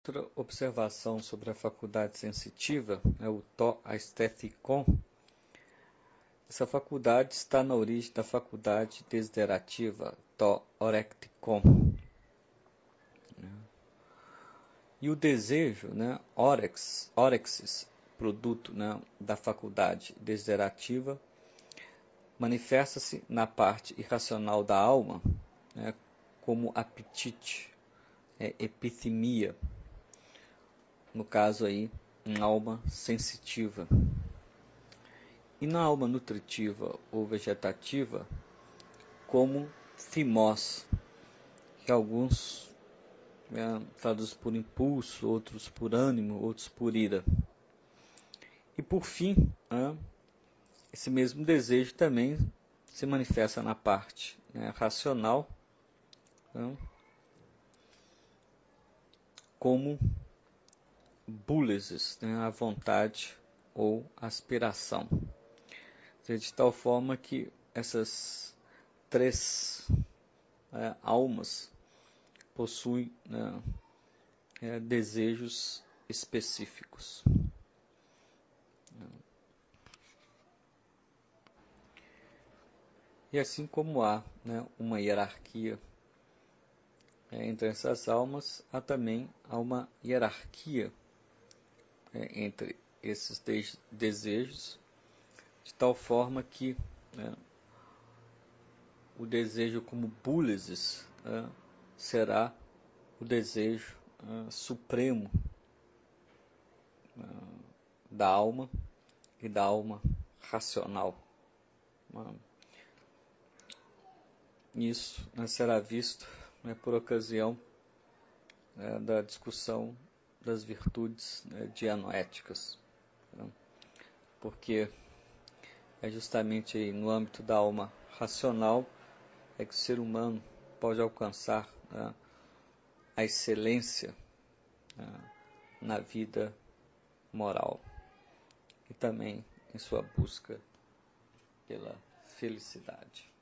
Outra observação sobre a faculdade sensitiva é o to aestheticon. Essa faculdade está na origem da faculdade desiderativa, to orecticon. E o desejo, orexis, produto da faculdade desiderativa, manifesta-se na parte irracional da alma, como apetite, epithemia, no caso aí, em alma sensitiva. E na alma nutritiva ou vegetativa, como thymos, que alguns traduzem por impulso, outros por ânimo, outros por ira. E por fim, esse mesmo desejo também se manifesta na parte racional, como búlesis, a vontade ou aspiração. De tal forma que essas três almas possuem desejos específicos. E assim como há uma hierarquia entre essas almas, há também uma hierarquia entre esses desejos, de tal forma que o desejo como búlesis será o desejo supremo da alma e da alma racional. Isso será visto por ocasião da discussão das virtudes dianoéticas, porque é justamente aí no âmbito da alma racional que o ser humano pode alcançar a excelência na vida moral e também em sua busca pela felicidade.